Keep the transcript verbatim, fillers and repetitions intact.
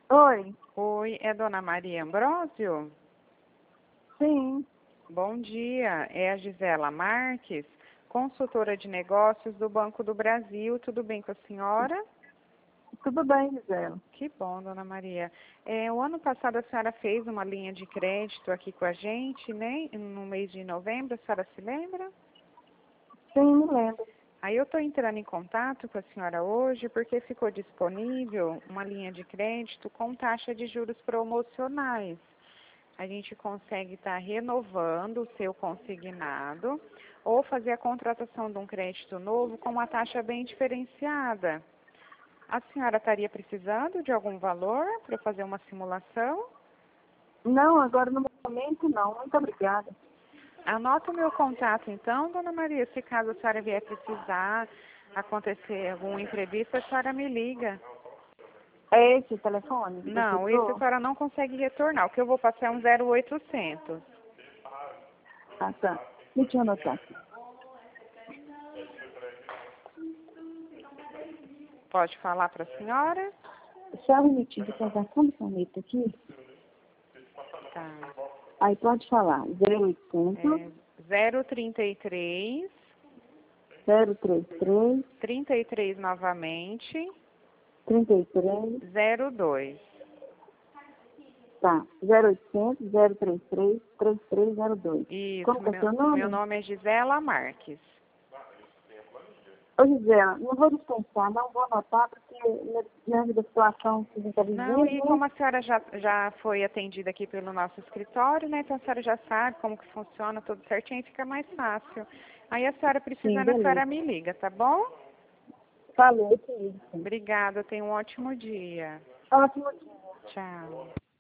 Oi, Oi, é Dona Maria Ambrósio? sim, Bom dia, é a Gisela Marques, consultora de negócios do Banco do Brasil. Tudo bem com a senhora? tudo bem, Gisela? Que bom, Dona Maria. É, o ano passado a senhora fez uma linha de crédito aqui com a gente, né? No mês de novembro, a senhora se lembra? Sim, me lembro. Aí eu estou entrando em contato com a senhora hoje porque ficou disponível uma linha de crédito com taxa de juros promocionais. A gente consegue estar renovando o seu consignado ou fazer a contratação de um crédito novo com uma taxa bem diferenciada. A senhora estaria precisando de algum valor para fazer uma simulação? Não, agora no momento não. Muito obrigada. Anota o meu contato então, Dona Maria. Se caso a senhora vier precisar acontecer algum imprevisto, a senhora me liga. É esse o telefone que você Não, esse a usou? senhora não consegue retornar. O que eu vou passar é um zero oitocentos. Ah, tá. Deixa eu anotar aqui. Pode falar para a senhora? Só um minutinho de pegar só uma caneta aqui. Tá. Aí pode falar. zero oitocentos, É zero trinta e três, zero trinta e três, trinta e três novamente, trinta e três, zero dois. tá. zero oitocentos, zero trinta e três, trinta e três zero dois. Isso, Como que é meu, seu meu nome? nome é Gisela Marques. Ô, Gisela, não vou dispensar, não vou anotar, porque diante da situação que a gente está Não, vivendo, e né? como a senhora já, já foi atendida aqui pelo nosso escritório, né? Então a senhora já sabe como que funciona tudo certinho, fica mais fácil. Aí a senhora Sim, precisando, a senhora beleza. me liga, tá bom? Falou, querido. Obrigada, tenha um ótimo dia. Ótimo dia. Tchau.